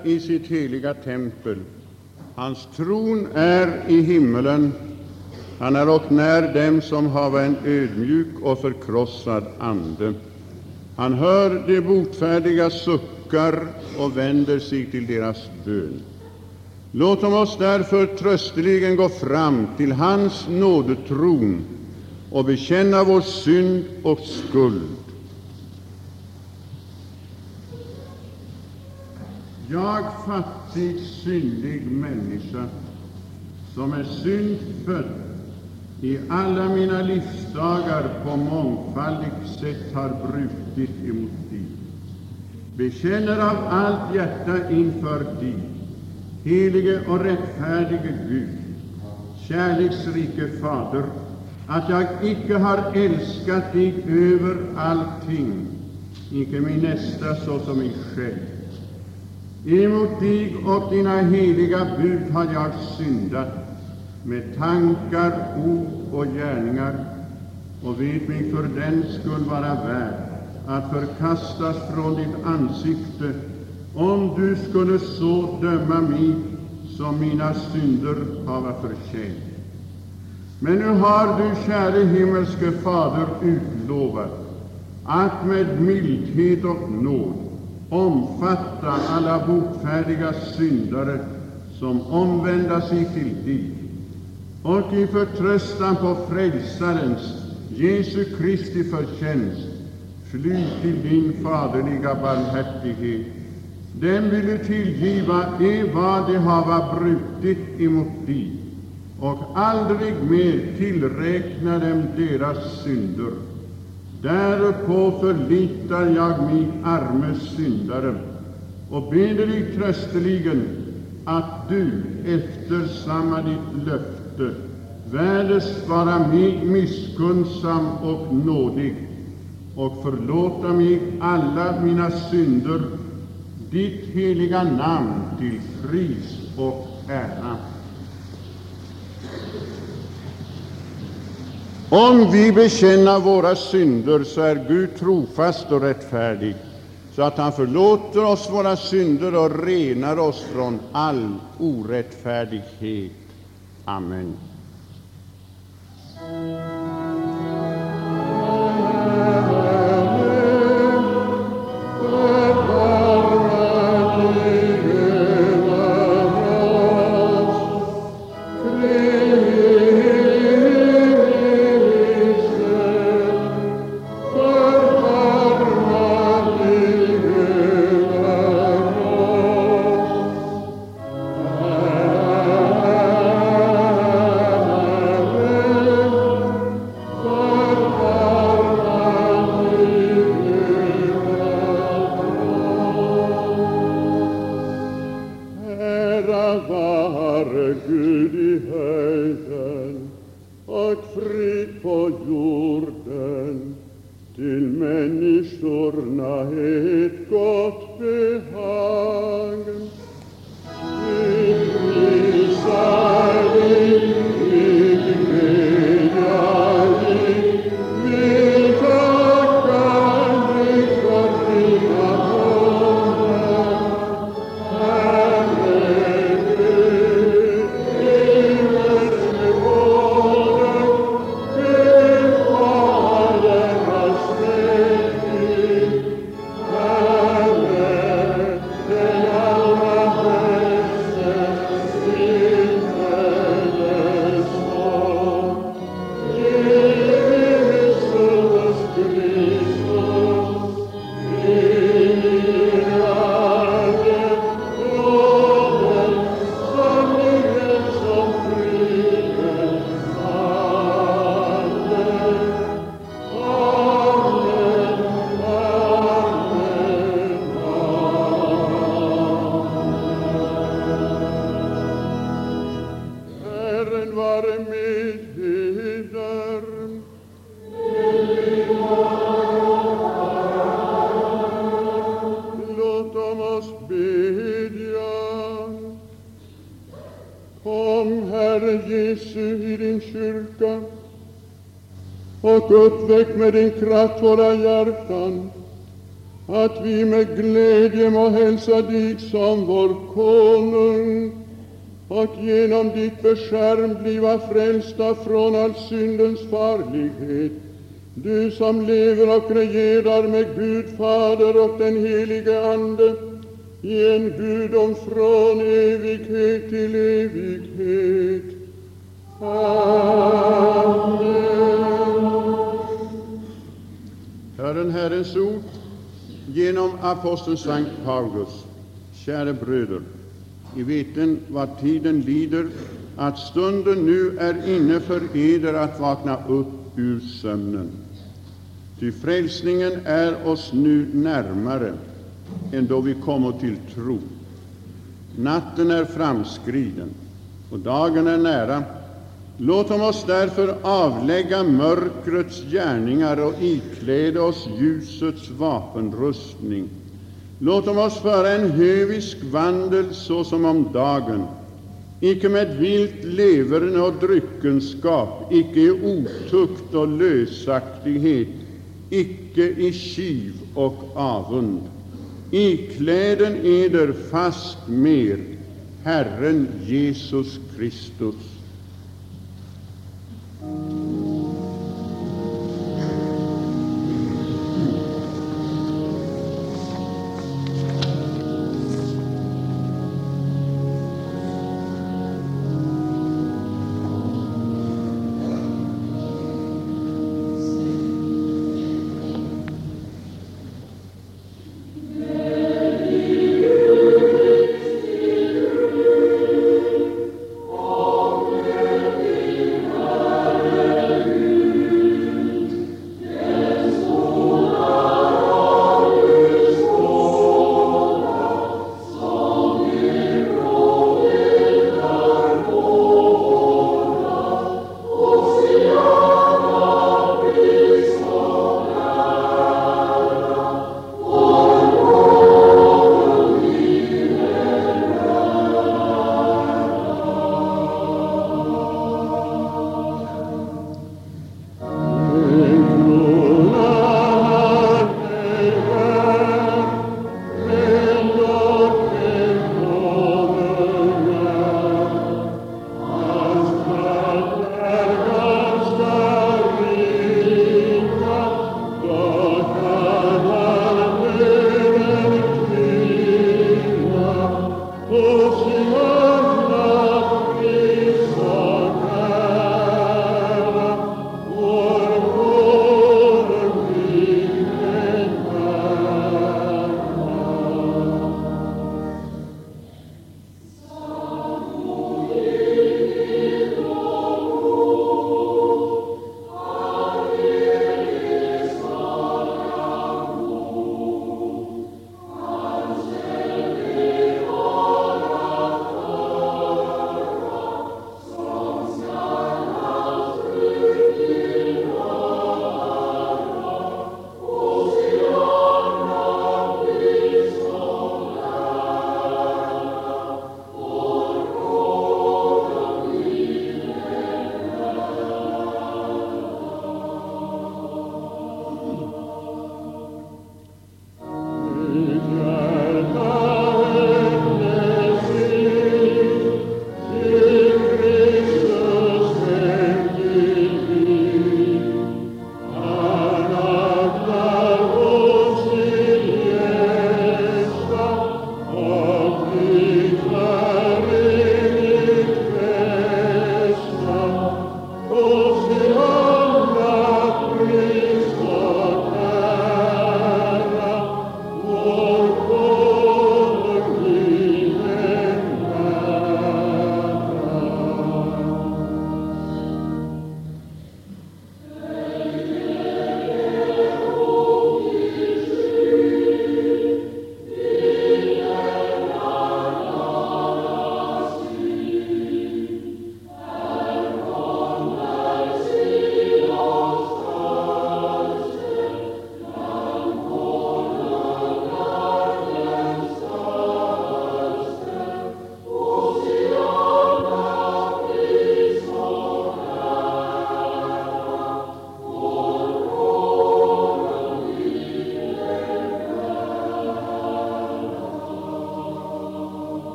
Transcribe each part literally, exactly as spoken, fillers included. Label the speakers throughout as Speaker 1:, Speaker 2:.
Speaker 1: i sitt heliga tempel. Hans tron är i himmelen. Han är och när dem som hava en ödmjuk och förkrossad ande. Han hör de botfärdiga suckar och vänder sig till deras bön. Låt oss därför trösteligen gå fram till hans nådetron och bekänna vår synd och skuld. Jag, fattig, syndig människa, som är syndfödd, i alla mina livsdagar på mångfaldigt sätt har brutit emot dig, bekänner av allt hjärta inför dig, helige och rättfärdige Gud, kärleksrike Fader, att jag icke har älskat dig över allting, icke min nästa såsom mig själv. Emot dig och dina heliga bud har jag syndat med tankar, ord och gärningar, och vet mig för den skull vara värd att förkastas från ditt ansikte, om du skulle så döma mig som mina synder hava förtjänt. Men nu har du, käre himmelske Fader, utlovat att med mildhet och nåd omfatta alla botfärdiga syndare som omvända sig till dig, och i förtröstan på Frälsarens, Jesu Kristi förtjänst, fly till din faderliga barmhärtighet. Den vill du tillgiva är vad de hava brutit emot dig, och aldrig mer tillräkna dem deras synder. Därpå förlitar jag mig, arme syndare, och beder dig trösteligen att du efter samma ditt löfte värdes vara mig misskunnsam och nådig, och förlåta mig alla mina synder, ditt heliga namn till pris och ära. Om vi bekänner våra synder, så är Gud trofast och rättfärdig, så att han förlåter oss våra synder och renar oss från all orättfärdighet. Amen.
Speaker 2: Och uppväck med din kraft våra hjärtan,
Speaker 1: att vi med glädje må hälsa dig som vår konung, och genom ditt beskärm bliva frälsta från all syndens farlighet, du som lever och regerar med Gud Fader och den helige Ande, i en gudom från evighet till evighet. Amen. Herren Herrens ord genom aposteln Sankt Paulus. Kära bröder, I veten vad tiden lider, att stunden nu är inne för eder att vakna upp ur sömnen. Ty frälsningen är oss nu närmare än då vi kommer till tro. Natten är framskriden och dagen är nära. Låt oss därför avlägga mörkrets gärningar och ikläda oss ljusets vapenrustning. Låt oss föra en hövisk vandel såsom om dagen, icke med vilt leverne och dryckenskap, icke i otukt och lösaktighet, icke i kiv och avund. Ikläden eder fast mer Herren Jesus Kristus.
Speaker 2: Amen.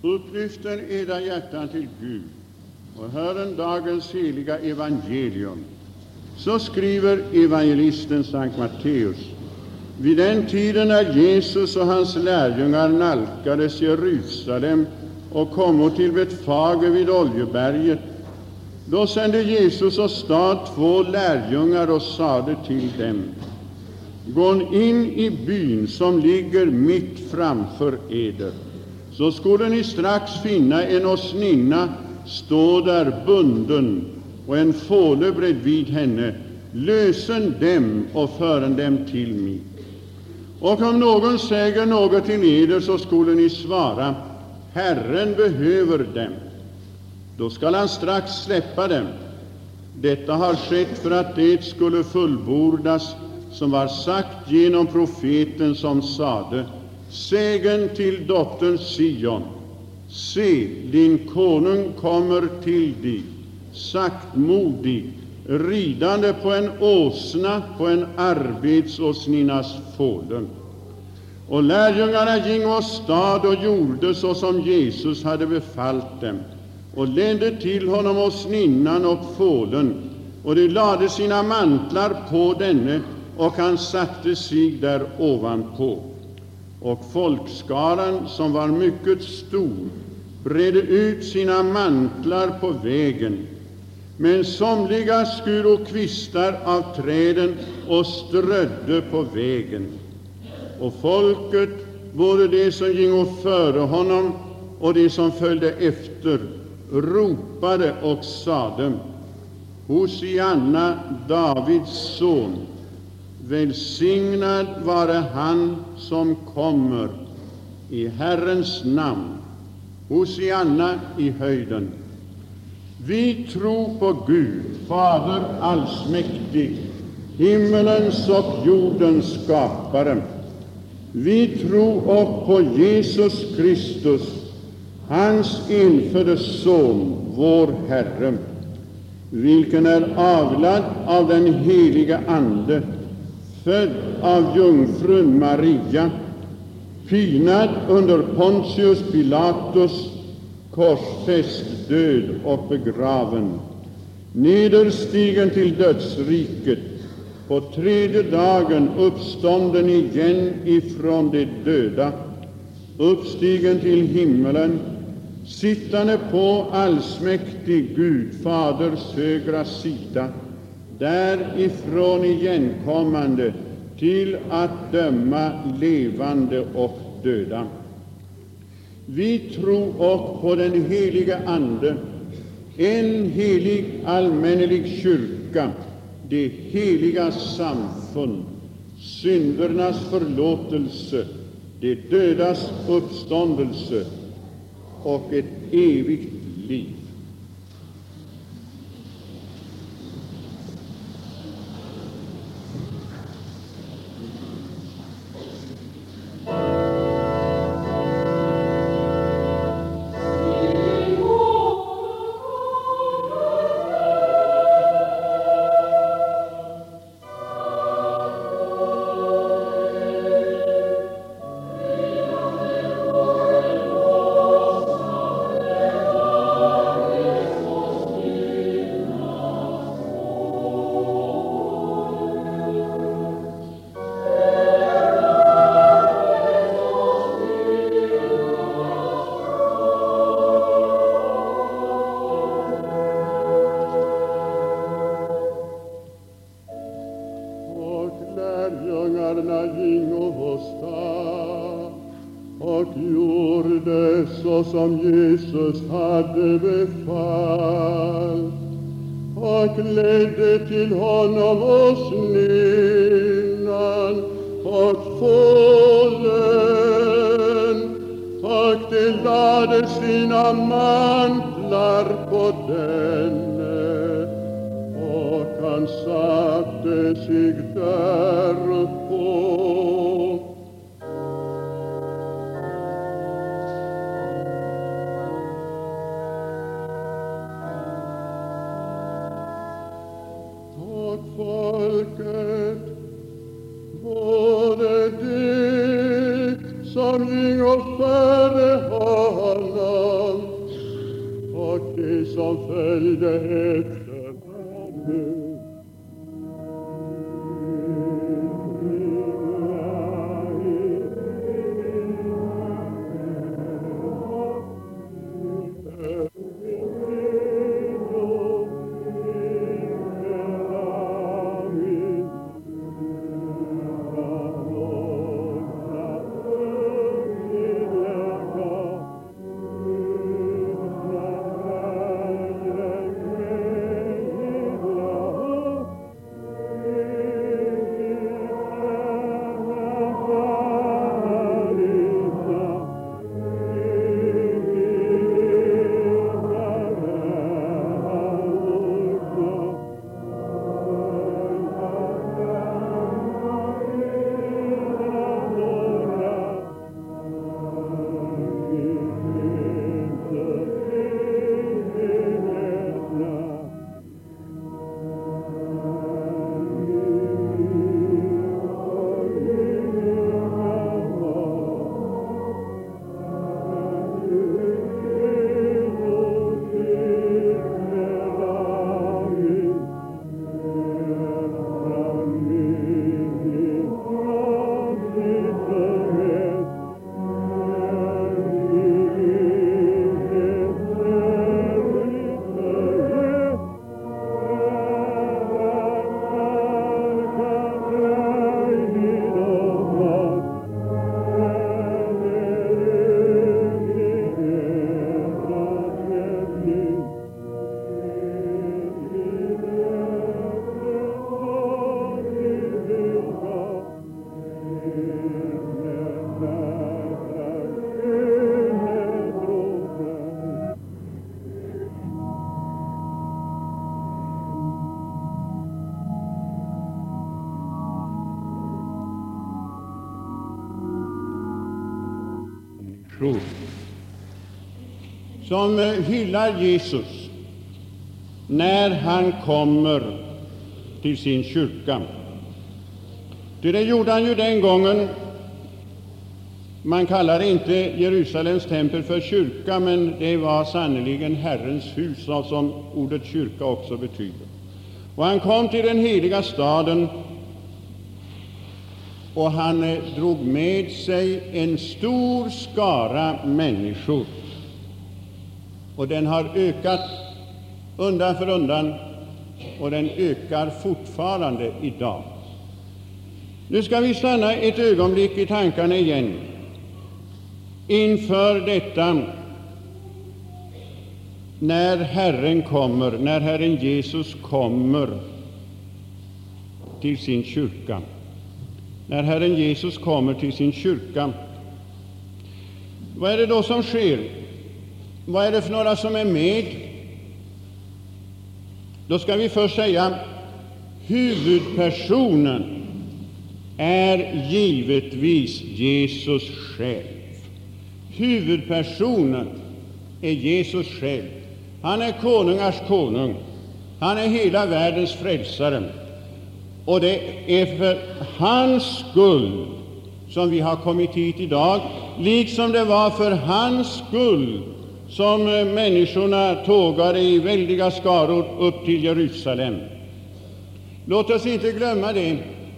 Speaker 1: Upplyften edra hjärtan till Gud och hören dagens heliga evangelium. Så skriver evangelisten Sankt Matteus. Vid den tiden när Jesus och hans lärjungar nalkades Jerusalem och kommo till Betfage vid Oljeberget, då sände Jesus åstad två lärjungar och sade till dem: Gå in i byn som ligger mitt framför eder, så skulle ni strax finna en åsninna stå där bunden och en fåle bredvid henne. Lösen dem och fören dem till mig. Och om någon säger något till eder, så skulle ni svara: Herren behöver dem. Då skall han strax släppa dem. Detta har skett för att det skulle fullbordas som var sagt genom profeten, som sade: Sägen till dottern Sion, se, din konung kommer till dig, saktmodig, ridande på en åsna, på en arbetsåsninnas fålen. Och lärjungarna ging åstad och gjorde så som Jesus hade befallt dem, och ledde till honom åsninnan och fålen, och de lade sina mantlar på denne, och han satte sig där ovanpå. Och folkskaran, som var mycket stor, bredde ut sina mantlar på vägen, men somliga skuro kvistar av träden och strödde på vägen. Och folket, både de som gingo före honom och de som följde efter, ropade och sade: Hosianna, Davids son, välsignad vare han som kommer i Herrens namn. Hosianna i höjden. Vi tror på Gud, Fader allsmäktig, himmelens och jordens skapare. Vi tror också på Jesus Kristus, hans enfödde Son, vår Herre, vilken är avlad av den heliga Ande, född av jungfrun Maria, pinad under Pontius Pilatus, korsfäst, död och begraven, nederstigen till dödsriket, på tredje dagen uppstånden igen ifrån de döda, uppstigen till himmelen, sittande på allsmäktig Gud Faders högra sida, därifrån igenkommande till att döma levande och döda. Vi tror också på den heliga Ande, en helig allmännelig kyrka, det heliga samfund, syndernas förlåtelse, de dödas uppståndelse och ett evigt liv. Som Jesus hade befallt, och ledde till honom åsninnan och fålen, och de lade sina mantlar på denne, och han satte sig därpå. Folket, både de som gingo före honom och det som följde efter honom. Som hyllar Jesus när han kommer till sin kyrka. Det gjorde han ju den gången. Man kallar inte Jerusalems tempel för kyrka, men det var sannerligen Herrens hus, som ordet kyrka också betyder. Och han kom till den heliga staden, och han drog med sig en stor skara människor. Och den har ökat undan för undan, och den ökar fortfarande idag. Nu ska vi stanna ett ögonblick i tankarna igen inför detta, när Herren kommer, när Herren Jesus kommer till sin kyrka. När Herren Jesus kommer till sin kyrka, vad är det då som sker? Vad är det för några som är med? Då ska vi först säga, huvudpersonen är givetvis Jesus själv. Huvudpersonen är Jesus själv. Han är konungars konung. Han är hela världens frälsare. Och det är för hans skull som vi har kommit hit idag, liksom det var för hans skull som människorna tågade i väldiga skaror upp till Jerusalem. Låt oss inte glömma det,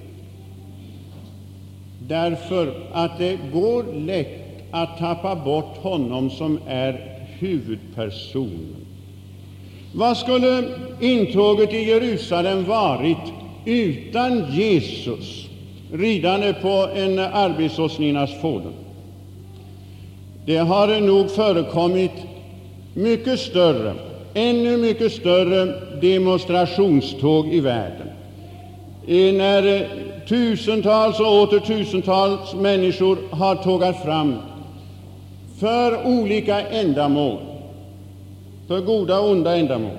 Speaker 1: därför att det går lätt att tappa bort honom som är huvudpersonen. Vad skulle intåget i Jerusalem varit utan Jesus ridande på en arbetsåsninnas fåne? Det har nog förekommit mycket större, ännu mycket större demonstrationståg i världen, när tusentals och åter tusentals människor har tågat fram för olika ändamål, för goda och onda ändamål.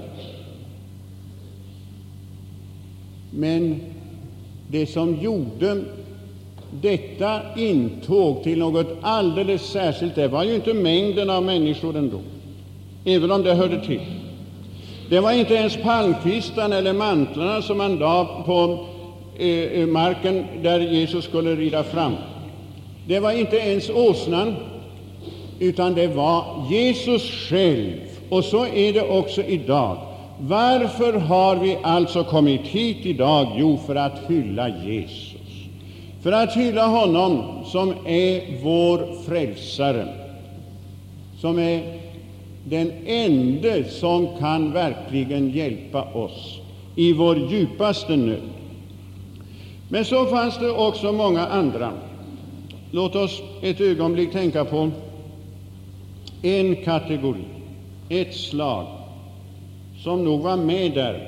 Speaker 1: Men det som gjorde detta intåg till något alldeles särskilt, det var ju inte mängden av människor ändå, även om det hörde till. Det var inte ens palmkvistarna eller mantlarna som man la på eh, marken där Jesus skulle rida fram. Det var inte ens åsnan, utan det var Jesus själv Och så är det också idag. Varför har vi alltså kommit hit idag? Jo, för att hylla Jesus. För att hylla honom som är vår frälsare, som är den ende som kan verkligen hjälpa oss i vår djupaste nöd. Men så fanns det också många andra. Låt oss ett ögonblick tänka på en kategori, ett slag, som nog var med där,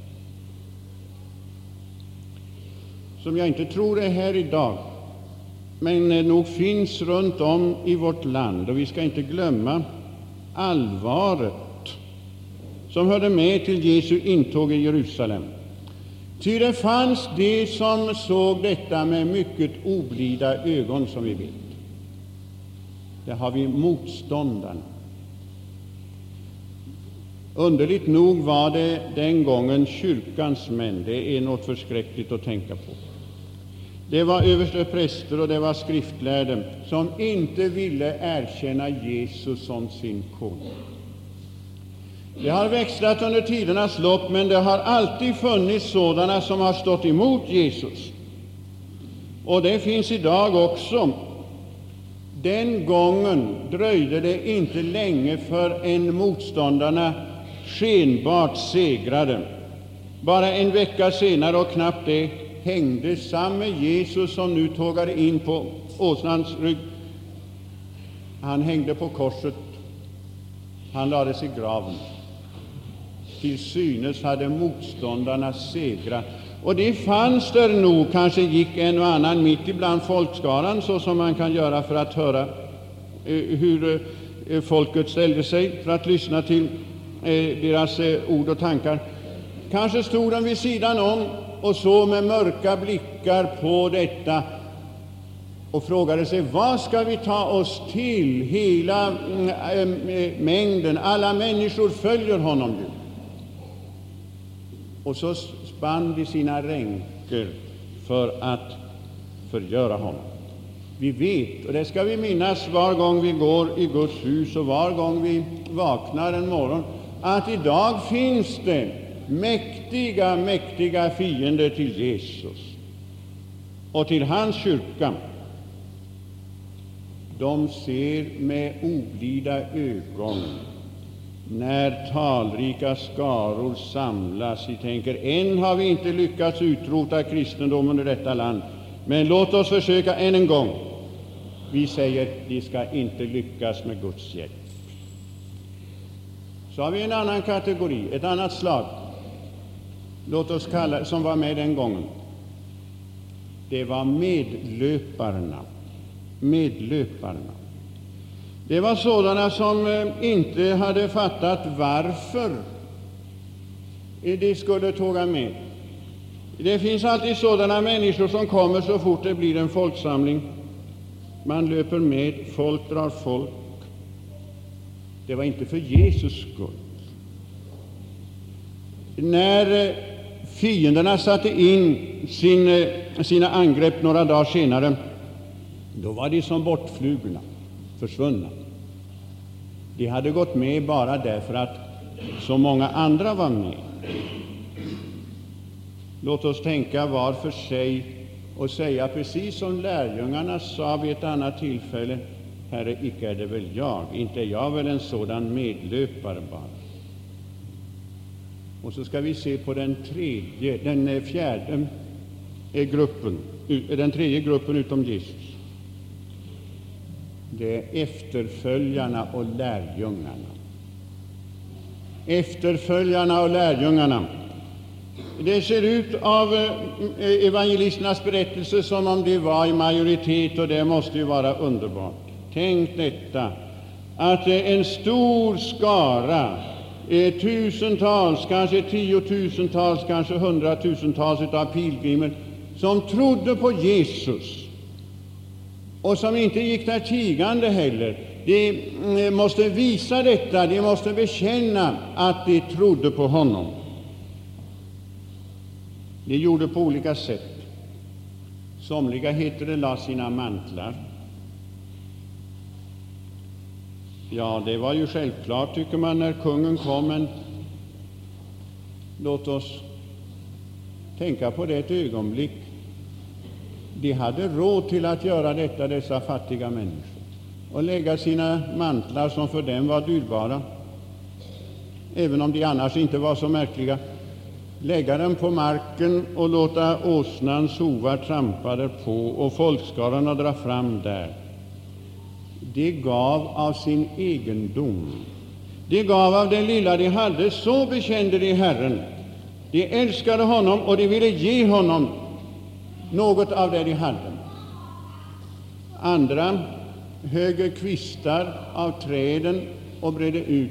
Speaker 1: som jag inte tror är här idag, men nog finns runt om i vårt land. Och vi ska inte glömma allvaret som hörde med till Jesu intåg i Jerusalem. Ty det fanns de som såg detta med mycket oblida ögon, som vi vet. Där har vi motståndarna. Underligt nog var det den gången kyrkans män. Det är något förskräckligt att tänka på. Det var överstepräster och det var skriftlärde som inte ville erkänna Jesus som sin konung. Det har växlat under tidernas lopp, men det har alltid funnits sådana som har stått emot Jesus. Och det finns idag också. Den gången dröjde det inte länge förrän motståndarna skenbart segrade. Bara en vecka senare, och knappt det, hängde samme Jesus som nu tågade in på åsnans rygg. Han hängde på korset. Han lades i graven. Till synes hade motståndarna segrat. Och det fanns där nog, kanske gick en och annan mitt ibland folkskaran, så som man kan göra för att höra eh, hur eh, folket ställde sig, för att lyssna till eh, deras eh, ord och tankar. Kanske stod de vid sidan om och så med mörka blickar på detta och frågade sig: vad ska vi ta oss till? Hela äh, äh, mängden, alla människor följer honom ju. Och så spann de sina ränkor för att förgöra honom. Vi vet, och det ska vi minnas var gång vi går i Guds hus och var gång vi vaknar en morgon, att idag finns det mäktiga, mäktiga fiender till Jesus och till hans kyrka. De ser med oblida ögon när talrika skaror samlas. De tänker: än har vi inte lyckats utrota kristendomen i detta land, men låt oss försöka än en gång. Vi säger: de ska inte lyckas med Guds hjälp. Så har vi en annan kategori, ett annat slag, låt oss kalla, som var med den gången. Det var medlöparna. Medlöparna. Det var sådana som inte hade fattat varför de skulle tåga med. Det finns alltid sådana människor som kommer så fort det blir en folksamling. Man löper med, folk drar folk. Det var inte för Jesus skull. När fienderna satte in sin, sina angrepp några dagar senare, då var de som bortflugna, försvunna. De hade gått med bara därför att så många andra var med. Låt oss tänka var för sig och säga precis som lärjungarna sa vid ett annat tillfälle: Herre, icke är det väl jag, inte är jag väl en sådan medlöpare bara. Och så ska vi se på den tredje, den fjärde gruppen, den tredje gruppen utom Jesus. Det är efterföljarna och lärjungarna. Efterföljarna och lärjungarna. Det ser ut av evangelisternas berättelse som om de var i majoritet, och det måste ju vara underbart. Tänk detta, att en stor skara, tusentals, kanske tiotusentals, kanske hundratusentals av pilgrimer som trodde på Jesus och som inte gick där tigande heller. De måste visa detta, de måste bekänna att de trodde på honom. De gjorde på olika sätt. Somliga, heter det, la sina mantlar. Ja, det var ju självklart, tycker man, när kungen kom, men låt oss tänka på det ett ögonblick. De hade råd till att göra detta, dessa fattiga människor, och lägga sina mantlar, som för dem var dyrbara, även om de annars inte var så märkliga, lägga dem på marken och låta åsnans hovar trampa där på och folkskarorna dra fram där. De gav av sin egendom, de gav av det lilla de hade, så bekände de Herren. De älskade honom och de ville ge honom något av det de hade. Andra högg kvistar av träden och bredde ut.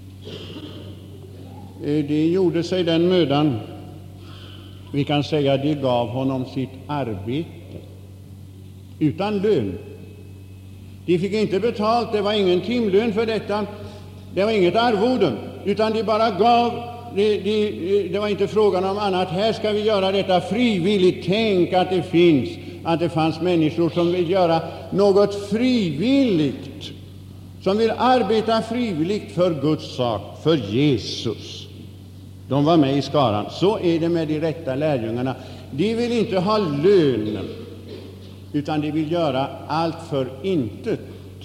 Speaker 1: De gjorde sig den mödan, vi kan säga, de gav honom sitt arbete utan lön. De fick inte betalt, det var ingen timlön för detta, det var inget arvode, utan de bara gav. Det, det, det var inte frågan om annat. Här ska vi göra detta frivilligt. Tänk att det finns, att det fanns människor som vill göra något frivilligt, som vill arbeta frivilligt för Guds sak, för Jesus. De var med i skaran. Så är det med de rätta lärjungarna. De vill inte ha lön, utan de vill göra allt för intet.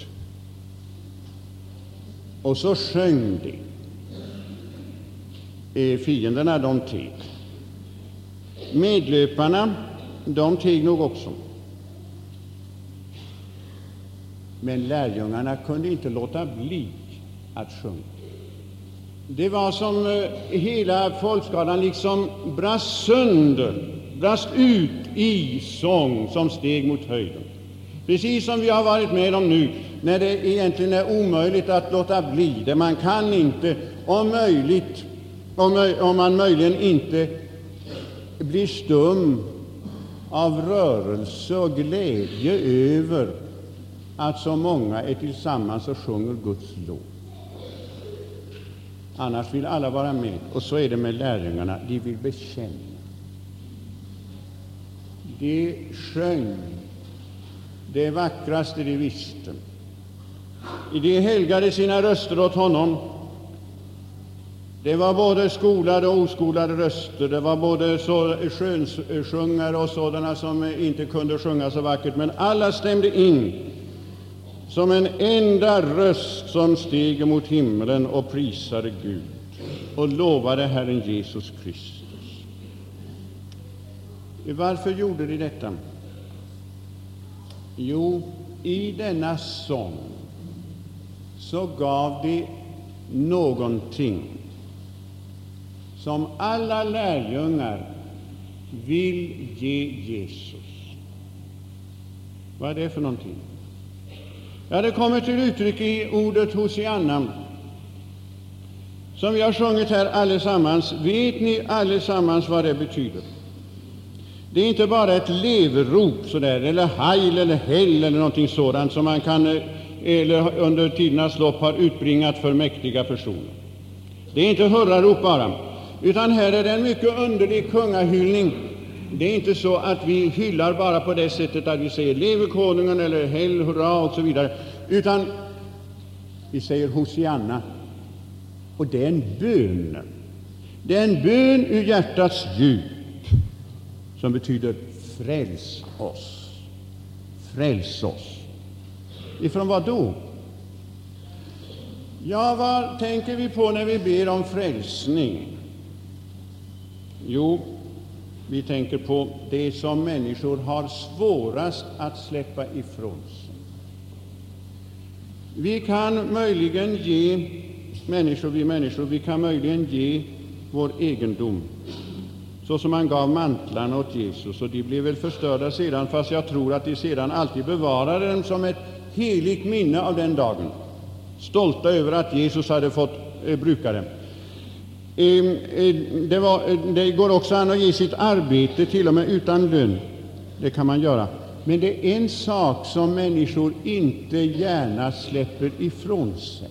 Speaker 1: Och så sjöng de. Fienderna, de teg. Medlöparna, de teg nog också. Men lärjungarna kunde inte låta bli att sjunga. Det var som hela folkskaran liksom brast sönder, brast ut i sång som steg mot höjden. Precis som vi har varit med om nu, när det egentligen är omöjligt att låta bli det. Man kan inte, om möjligt, om, om man möjligen inte blir stum av rörelse och glädje över att så många är tillsammans och sjunger Guds lov. Annars vill alla vara med. Och så är det med lärjungarna. De vill bekänna. De sjöng det vackraste de visste. De helgade sina röster åt honom. Det var både skolade och oskolade röster. Det var både så skönsjungare och sådana som inte kunde sjunga så vackert, men alla stämde in som en enda röst som steg mot himlen och prisade Gud och lovade Herren Jesus Kristus. Varför gjorde de detta? Jo, i denna sång så gav de någonting som alla lärjungar vill ge Jesus. Vad är det för någonting? Ja, det kommer till uttryck i ordet Hosianna, som vi har sjungit här allesammans. Vet ni allesammans vad det betyder? Det är inte bara ett leverrop sådär, eller heil eller hell eller någonting sådant som man kan eller under tidernas lopp har utbringat för mäktiga personer. Det är inte hurrarop bara, utan här är det en mycket underlig kungahyllning. Det är inte så att vi hyllar bara på det sättet att vi säger leve konungen eller hell, hurra och så vidare, utan vi säger Hosianna, och det är en bön. Det är en bön ur hjärtats djup som betyder fräls oss. Fräls oss. Ifrån vad då? Ja, vad tänker vi på när vi ber om frälsning? Jo, vi tänker på det som människor har svårast att släppa ifrån sig. Vi kan möjligen ge människor, vi människor, vi kan möjligen ge vår egendom, så som man gav mantlarna åt Jesus, och de blev väl förstörda sedan, fast jag tror att de sedan alltid bevarade dem som ett heligt minne av den dagen, stolta över att Jesus hade fått eh, bruka dem. Det, var, det går också an att ge sitt arbete till och med utan lön. Det kan man göra. Men det är en sak som människor inte gärna släpper ifrån sig.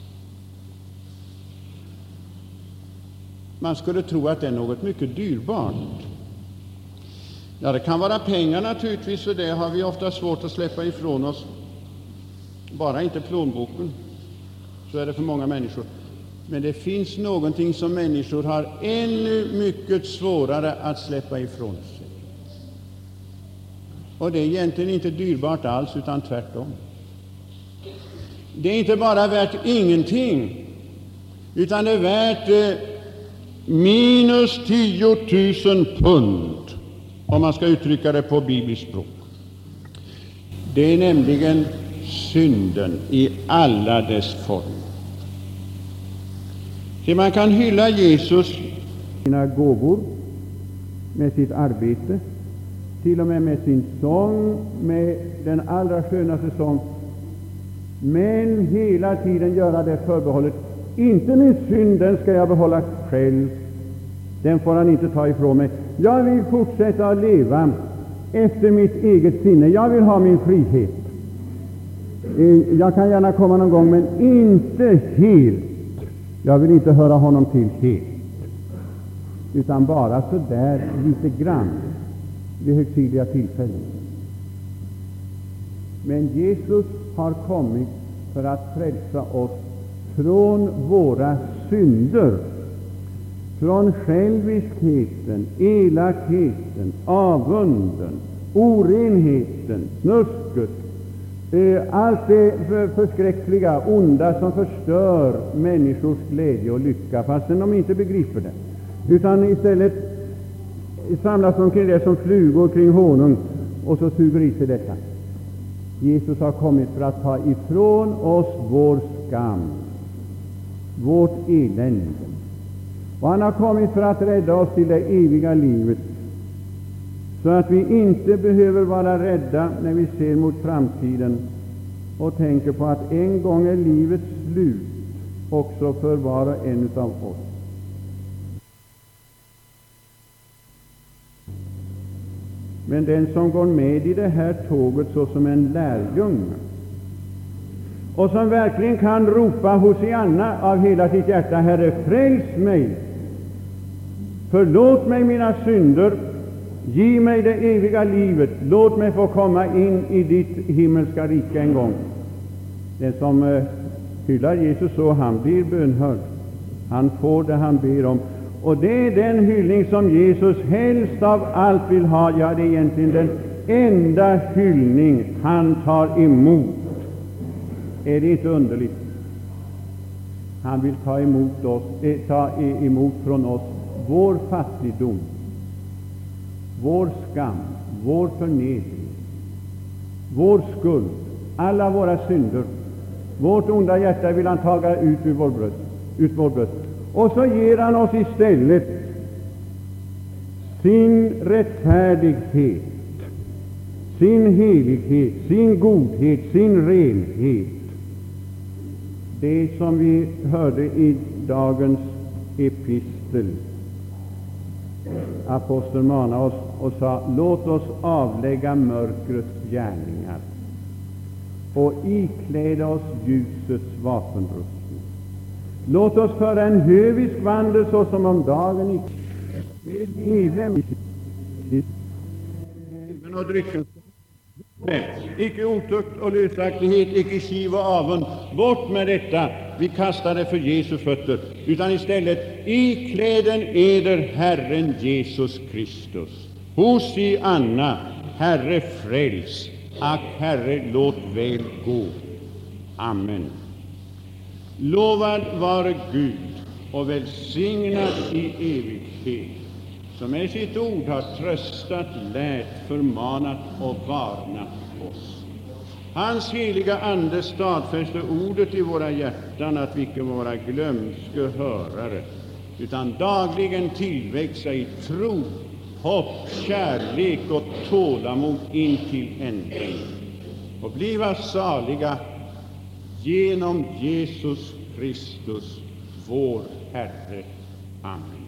Speaker 1: Man skulle tro att det är något mycket dyrbart. Ja, det kan vara pengar naturligtvis, och det har vi ofta svårt att släppa ifrån oss. Bara inte plånboken. Så är det för många människor. Men det finns någonting som människor har ännu mycket svårare att släppa ifrån sig. Och det är egentligen inte dyrbart alls, utan tvärtom. Det är inte bara värt ingenting, utan det är värt eh, minus tiotusen pund, om man ska uttrycka det på bibliskt språk. Det är nämligen synden i alla dess former. Så man kan hylla Jesus sina gåvor, med sitt arbete, till och med med sin sång, med den allra skönaste sång, men hela tiden göra det förbehållet: inte min synd, den ska jag behålla själv, den får han inte ta ifrån mig. Jag vill fortsätta att leva efter mitt eget sinne, jag vill ha min frihet. Jag kan gärna komma någon gång, men inte helt. Jag vill inte höra honom till helt, utan bara så där lite grann vid högtidliga tillfällen. Men Jesus har kommit för att frälsa oss från våra synder, från själviskheten, elakheten, avunden, orenheten, snusket, allt det förskräckliga, onda som förstör människors glädje och lycka, fastän de inte begriper det, utan istället samlas omkring det som flugor kring honung och så suger i sig detta. Jesus har kommit för att ta ifrån oss vår skam, vårt elände, och han har kommit för att rädda oss till det eviga livet, så att vi inte behöver vara rädda när vi ser mot framtiden och tänker på att en gång är livet slut också för var och en av oss. Men den som går med i det här tåget såsom en lärjunge, och som verkligen kan ropa Hosianna av hela sitt hjärta: Herre, fräls mig, förlåt mig mina synder, ge mig det eviga livet, låt mig få komma in i ditt himmelska rike en gång. Den som uh, hyllar Jesus så, han blir bönhörd, han får det han ber om. Och det är den hyllning som Jesus helst av allt vill ha. Ja, det är egentligen den enda hyllning han tar emot. Är det inte underligt? Han vill ta emot, oss, eh, ta emot från oss vår fattigdom, vår skam, vår förnedring, vår skuld, alla våra synder. Vårt onda hjärta vill han taga ut ur vår bröst, ut vår bröst. Och så ger han oss istället sin rättfärdighet, sin helighet, sin godhet, sin renhet. Det som vi hörde i dagens epistel. Aposteln manade oss och sa: låt oss avlägga mörkrets gärningar och ikläda oss ljusets vapenrustning. Låt oss föra en hövisk vandel såsom om dagen i med och drycken, icke otukt och lösaktighet, icke kiv och avund. Bort med detta, vi kastar det för Jesu fötter, utan istället ikläden eder Herren Jesus Kristus. Hosianna, Herre fräls, ack Herre låt väl gå. Amen. Lovad vare Gud och välsignad i evighet, som med sitt ord har tröstat, lärt, förmanat och varnat oss. Hans heliga Ande stadfäster ordet i våra hjärtan, att vi icke vara glömske hörare, utan dagligen tillväxa i tro, hopp, kärlek och tålamod in till änden, och bliva saliga genom Jesus Kristus, vår Herre. Amen.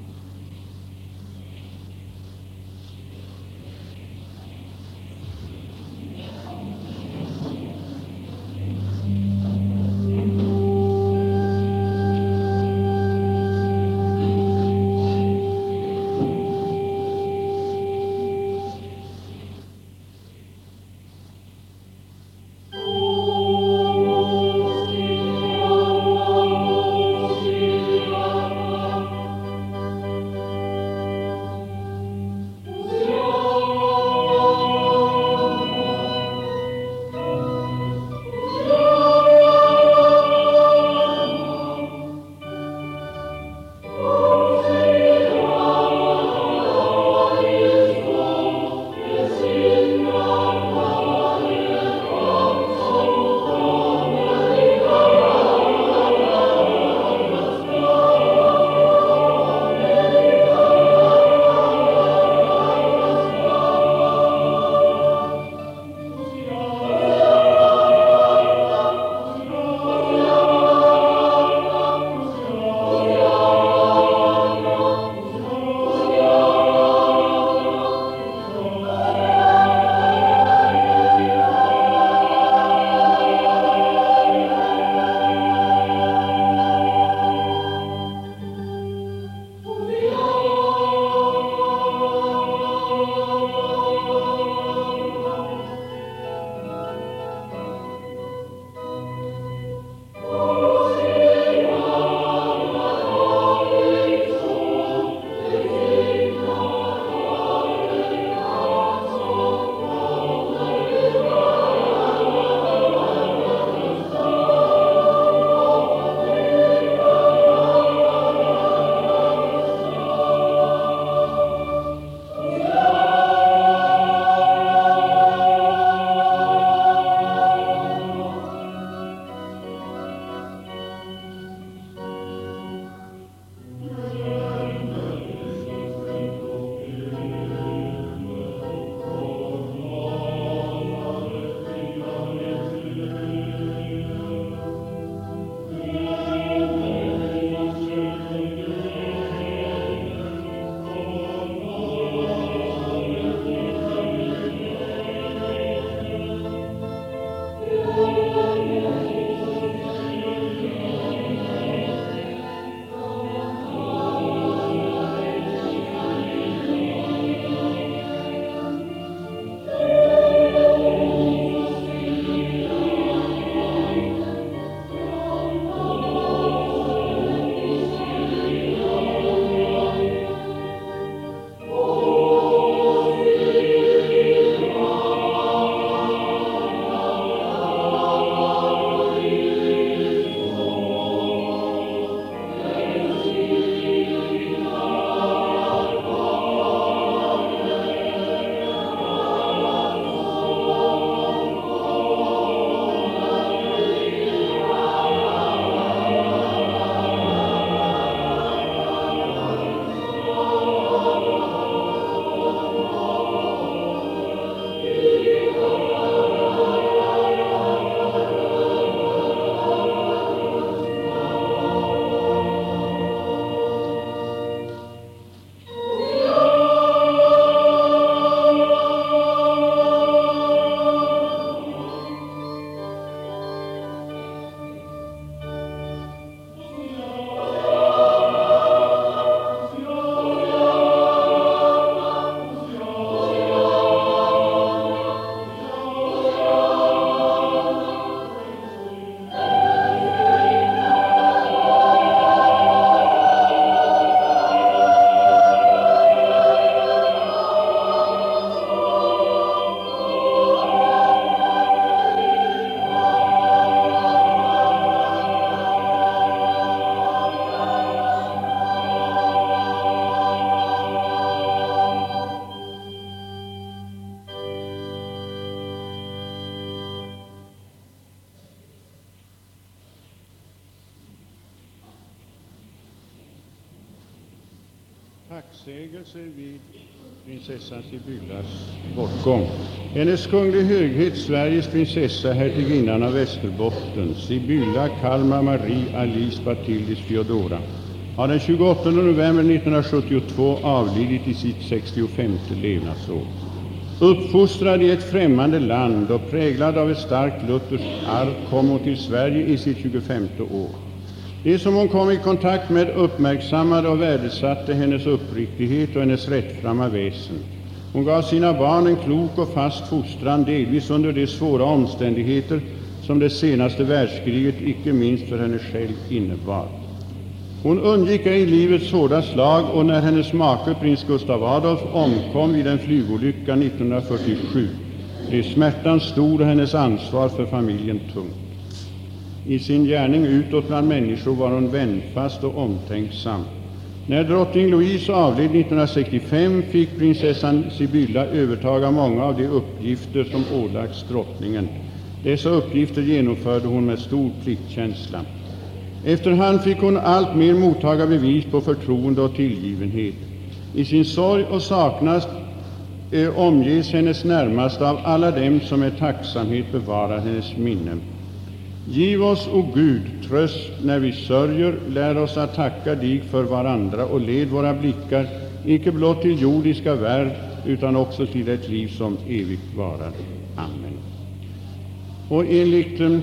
Speaker 1: tacksägelser vid prinsessan Sibyllas bortgång. Hennes kunglig höghet Sveriges prinsessa hertiginnan av Västerbotten, Sibylla Kalmar Marie Alice Batildis Feodora, har den tjugoåttonde november nittonhundrasjuttiotvå avlidit i sitt sextiofemte levnadsår. Uppfostrad i ett främmande land och präglad av ett starkt lutherskt arv kom hon till Sverige i sitt tjugofemte år. Det som hon kom i kontakt med uppmärksammade och värdesatte hennes uppriktighet och hennes rättframma väsen. Hon gav sina barn en klok och fast fostran, delvis under de svåra omständigheter som det senaste världskriget icke minst för henne själv innebar. Hon undgick ej livets hårda slag, och när hennes make prins Gustav Adolf omkom vid en flygolycka nittonhundrafyrtiosju blev smärtan stor och hennes ansvar för familjen tungt. I sin gärning utåt bland människor var hon vänfast och omtänksam. När drottning Louise avled nittonhundrasextiofem fick prinsessan Sibylla övertaga många av de uppgifter som ålagts drottningen. Dessa uppgifter genomförde hon med stor pliktkänsla. Efterhand fick hon allt mer mottaga bevis på förtroende och tillgivenhet. I sin sorg och saknad eh, omges hennes närmaste av alla dem som med tacksamhet bevarar hennes minne. Giv oss, o Gud, tröst när vi sörjer, lär oss att tacka dig för varandra och led våra blickar, icke blott till jordiska värld, utan också till ett liv som evigt varar. Amen. Och enligt eh,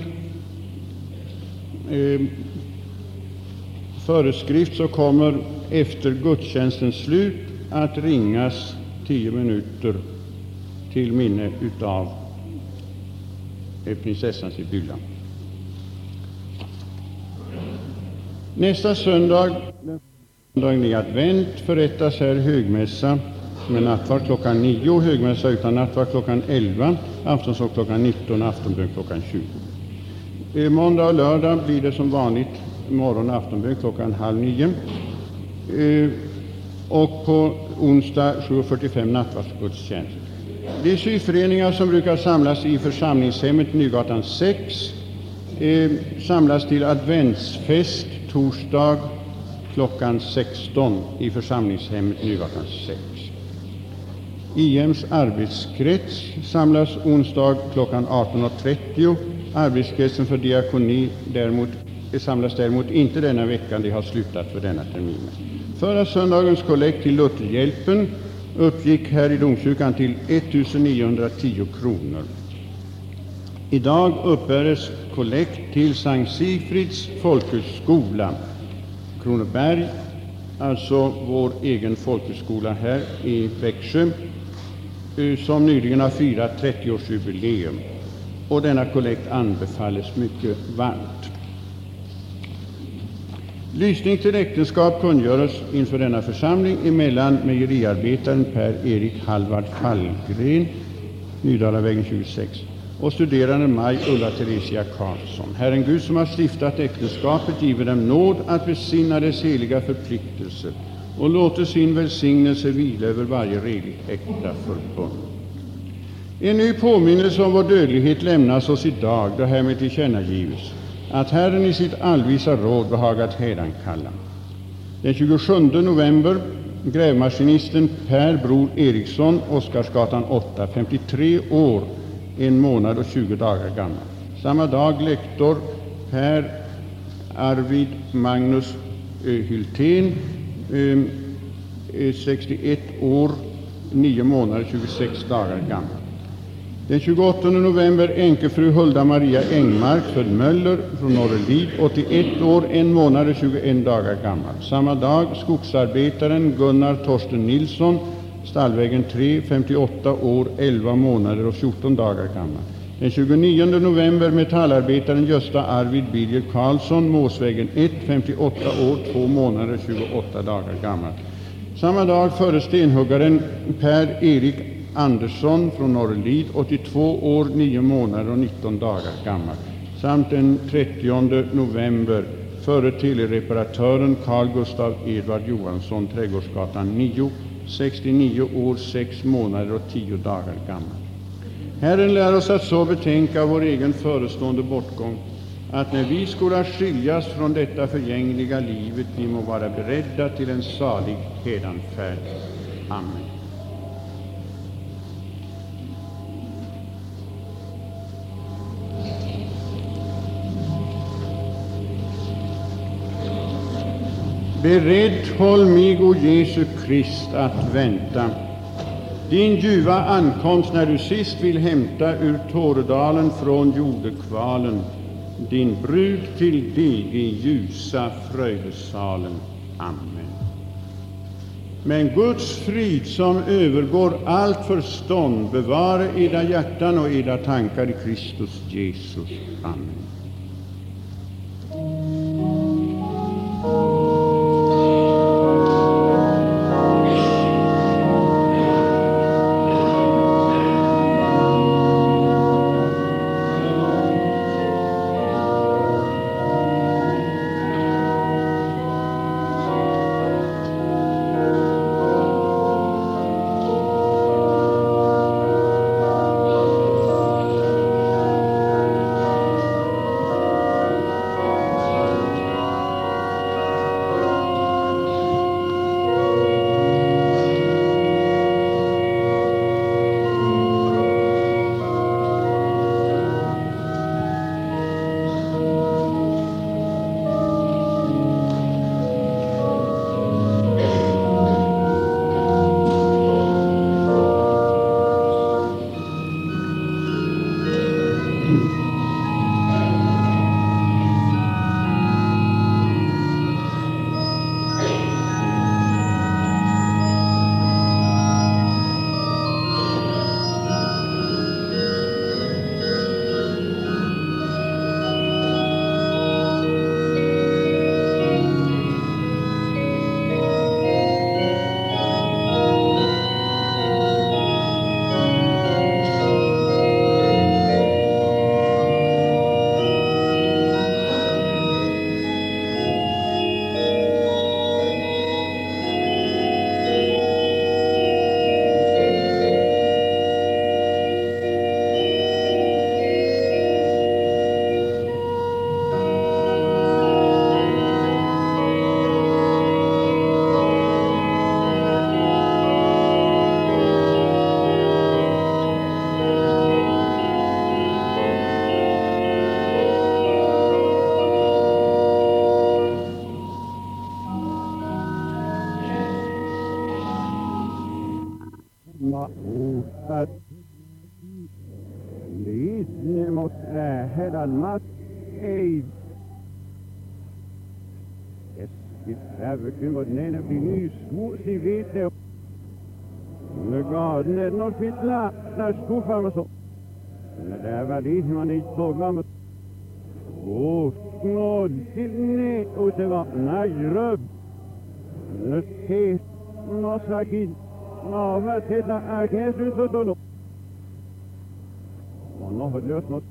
Speaker 1: föreskrift så kommer efter gudstjänstens slut att ringas tio minuter till minne utav eh, prinsessan Sibylla. Nästa söndag, söndagen i advent, förrättas här högmässa med nattvard klockan nio, högmässa utan nattvard klockan elva, aftonsång klockan nitton, aftonbön klockan tjugo. Måndag och lördag blir det som vanligt morgon och aftonbön klockan halv nio. Och på onsdag sju och fyrtiofem nattvardsgudstjänst. De syföreningar som brukar samlas i församlingshemmet Nygatan sex eh, samlas till adventsfest torsdag klockan sexton i församlingshemmet Nygatan sex. I M:s arbetskrets samlas onsdag klockan arton och trettio. Arbetskretsen för diakoni däremot samlas däremot inte denna vecka, de har slutat för denna termin. Förra söndagens kollekt till Lutherhjälpen uppgick här i domkyrkan till ettusenniohundratio kronor. Idag uppbäres kollekt till Sankt Sigfrids folkhögskola, Kronoberg, alltså vår egen folkhögskola här i Växjö, som nyligen har firat trettioårsjubileum. Och denna kollekt anbefalles mycket varmt. Lysning till äktenskap kungöres inför denna församling emellan mejeriarbetaren Per-Erik Halvard Hallgren, Nydalavägen tjugosex, och studerande Maj Ulla Theresia Karlsson. Herren Gud som har stiftat äktenskapet giver dem nåd att besinna dess heliga förpliktelser och låter sin välsignelse vila över varje redligt äkta förbund. En ny påminnelse om vår dödlighet lämnas oss idag, då härmed tillkännagives att Herren i sitt allvisa råd behagat hädankalla. Den tjugosjunde november grävmaskinisten Per Bror Eriksson, Oscarsgatan åtta, femtiotre år, en månad och tjugo dagar gammal. Samma dag lektor Per Arvid Magnus eh, Hyltén, eh, sextioett år, nio månader och tjugosex dagar gammal. Den tjugoåttonde november änkefru Hulda Maria Engmark född Möller från Norrelid, åttioett år, en månad och tjugoen dagar gammal. Samma dag skogsarbetaren Gunnar Torsten Nilsson, Stallvägen tre, femtioåtta år, elva månader och fjorton dagar gammal. Den tjugonionde november metallarbetaren Gösta Arvid Birger Karlsson, Måsvägen ett, femtioåtta år, två månader och tjugoåtta dagar gammal. Samma dag före stenhuggaren Per-Erik Andersson från Norrelid, åttiotvå år, nio månader och nitton dagar gammal. Samt den trettionde november före telereparatören Carl Gustav Edvard Johansson, Trädgårdsgatan nio, sextionio år, sex månader och tio dagar gammal. Herren lär oss att så betänka vår egen förestående bortgång, att när vi skola skiljas från detta förgängliga livet, vi må vara beredda till en salig hädanfärd. Amen. Beredd håll mig, o Jesu Krist, att vänta din ljuva ankomst, när du sist vill hämta ur Tåredalen från jordekvalen din brud till dig i ljusa fröjdesalen. Amen. Men Guds frid, som övergår allt förstånd, bevare edra hjärtan och edra tankar i Kristus Jesus. Amen. Fitla, när skuffa och så. När det var det man inte såg om. Och snåd till nät och det var najröb. Nu ses nå sakit. Nå var detta agensus och då. Och nå har löst något.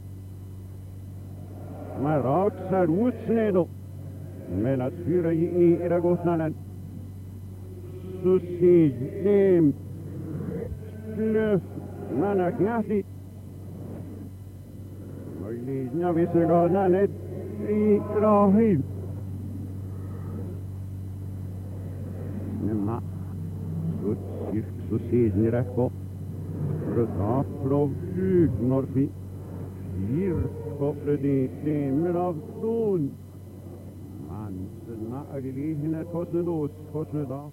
Speaker 1: Man raksar utsned men att fyra i era gottnaden. Så sig dem. Löf, man har knasigt. Möjligen jag visste gatan i Rahim. Men så tycks så ser ni rätt på. Röda från hugnar vi. Gir kopplar det stämmer av stånd. Manserna är glädjande kostnados, kostnadas.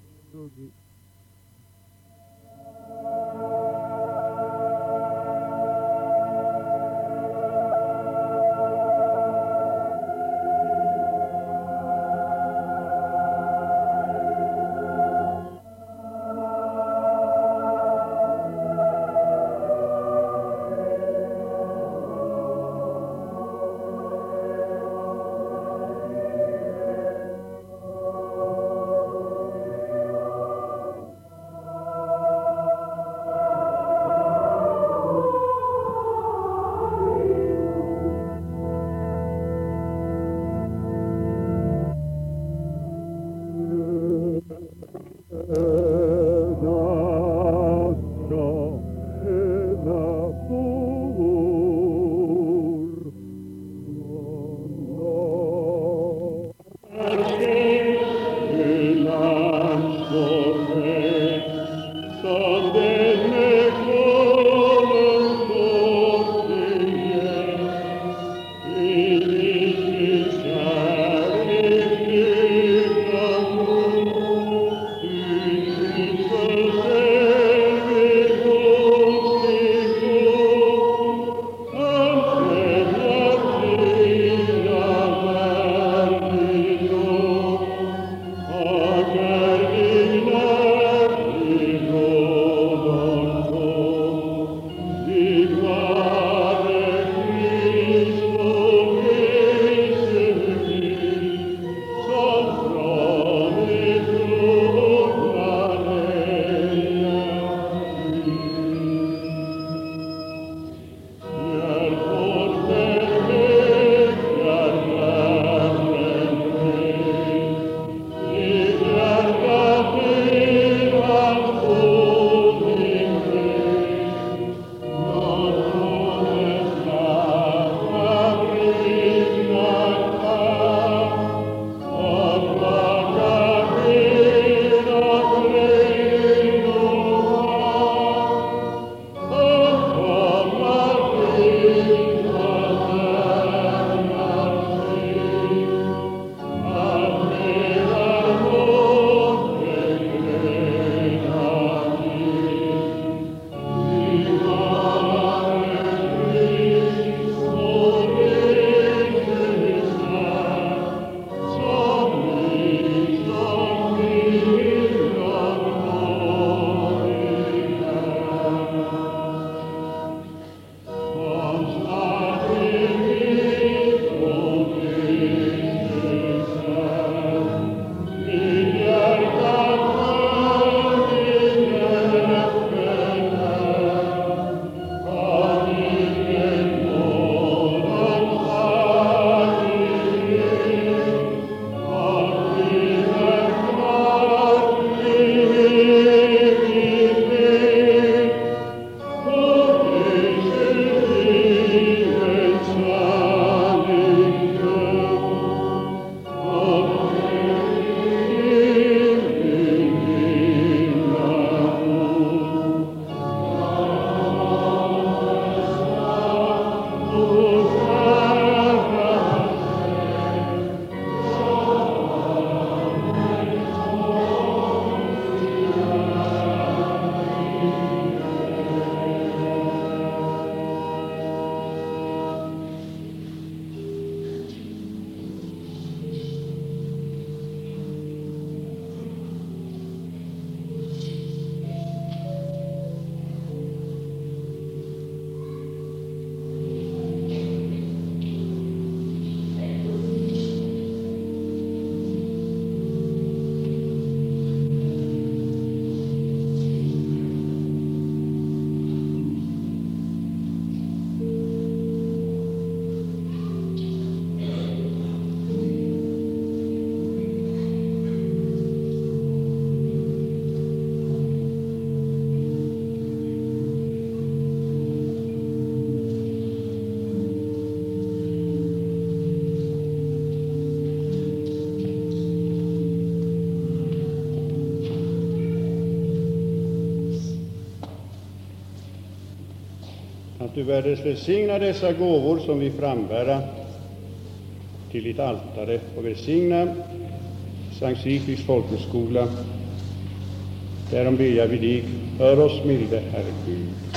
Speaker 1: att du värdes välsigna dessa gåvor som vi frambära till ditt altare och välsigna Sankt Sigfrids folkhögskola. Därom ber jag vid dig, hör oss milde Herre Gud.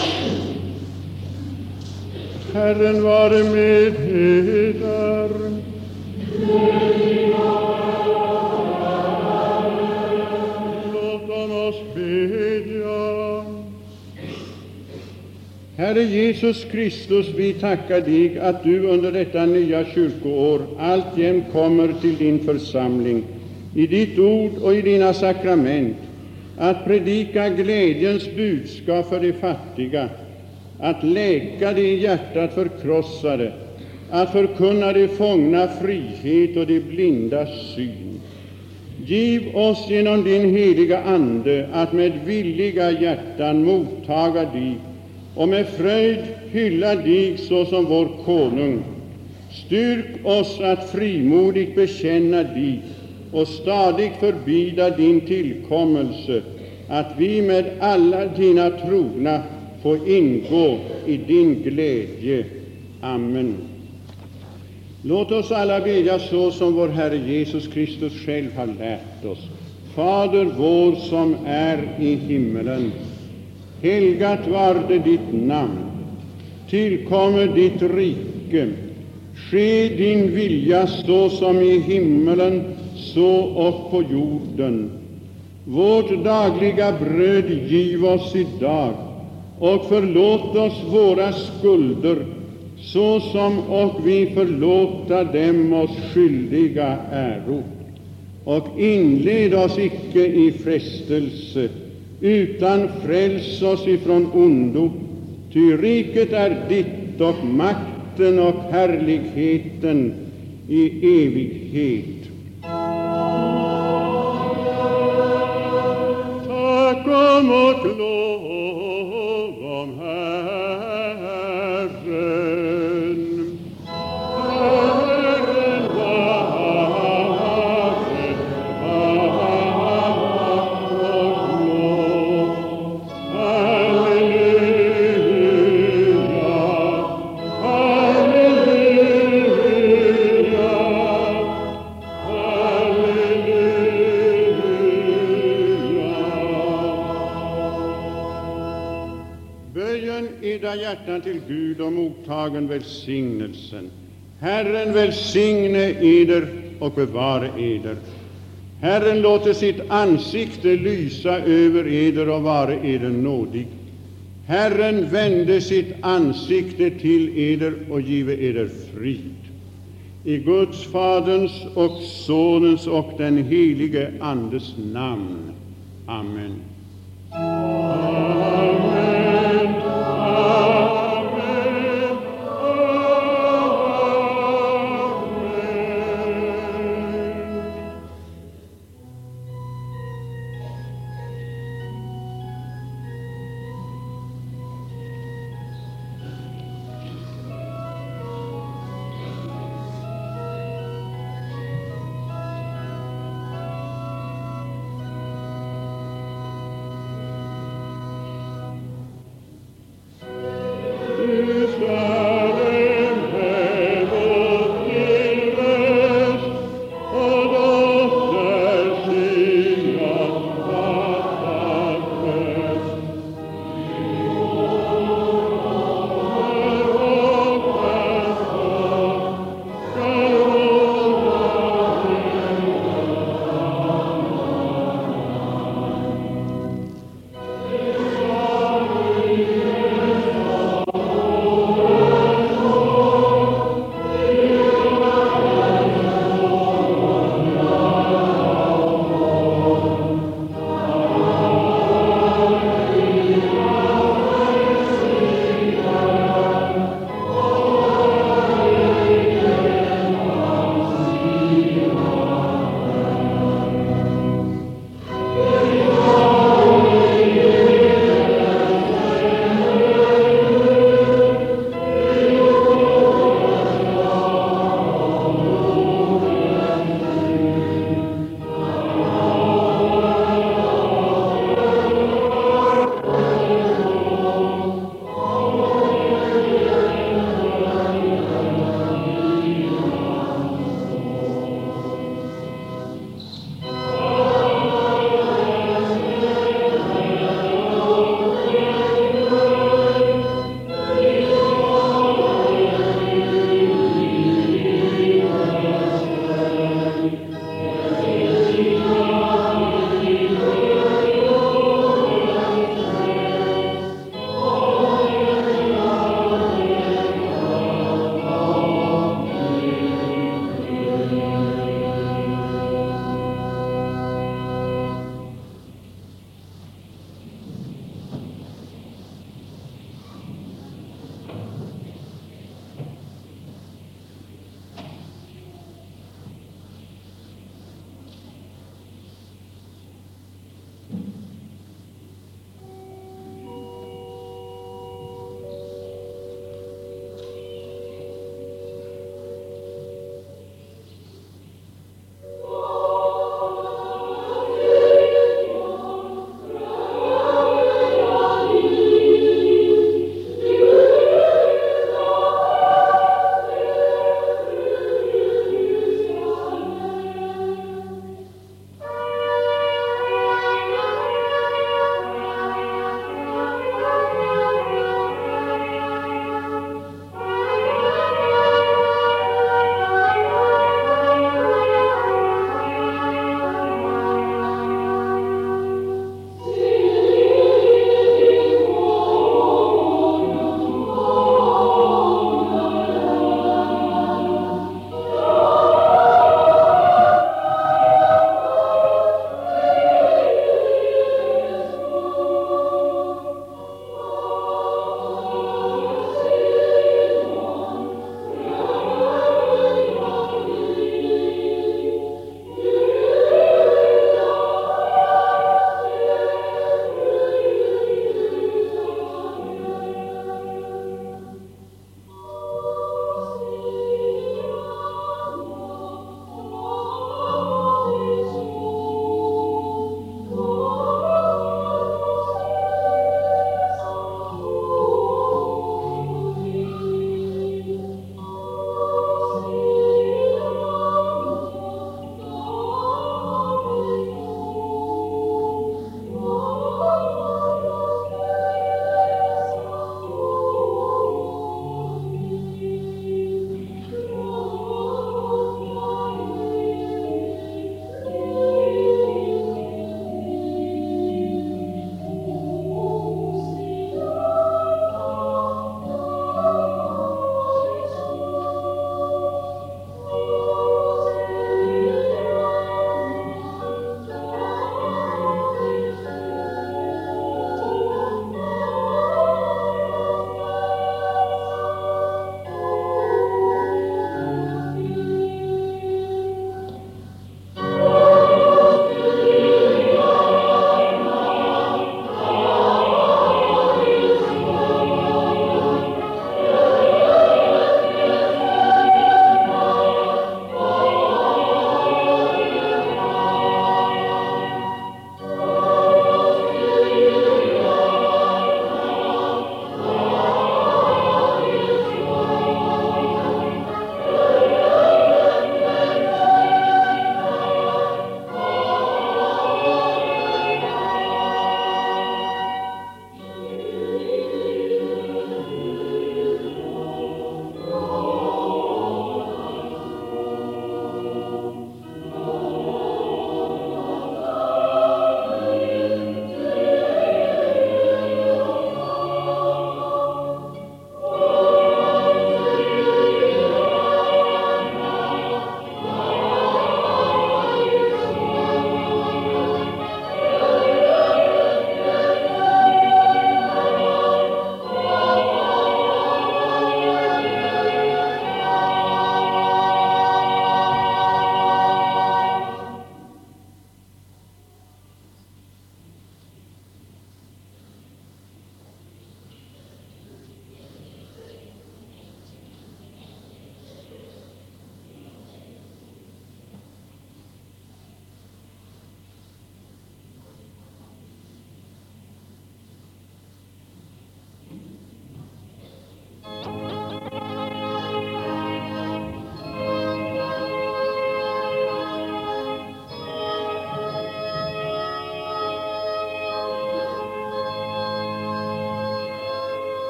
Speaker 1: Herren vare med eder. Låt oss bedja. Herre Jesus Kristus, vi tackar dig att du under detta nya kyrkoår alltjämt kommer till din församling i ditt ord och i dina sakrament, att predika glädjens budskap för de fattiga, att läka de i hjärtat förkrossade, att förkunna de fångna frihet och de blinda syn. Giv oss genom din heliga Ande att med villiga hjärtan mottaga dig och med fröjd hylla dig såsom vår konung. Styrk oss att frimodigt bekänna dig och stadigt förbida din tillkommelse, att vi med alla dina trogna får ingå i din glädje. Amen. Låt oss alla bedja så som vår Herre Jesus Kristus själv har lärt oss. Fader vår som är i himmelen. Helgat varde ditt namn. Tillkommer ditt rike. Ske din vilja så som i himmelen, så och på jorden. Vårt dagliga bröd giv oss idag, och förlåt oss våra skulder, så som och vi förlåta dem oss skyldiga äro. Och inled oss icke i frestelse, utan fräls oss ifrån ondo, ty riket är ditt och makten och härligheten i evighet. Tack och lov om Herren. Herren vare, tack och lov. Halleluja, halleluja, Böjen edra hjärtan till Gud och mottagen välsignelsen. Herren välsigne eder och bevare eder. Herren låter sitt ansikte lysa över eder och vare eder nådig. Herren vände sitt ansikte till eder och give eder frid. I Guds, Faderns och Sonens och den helige Andes namn. Amen.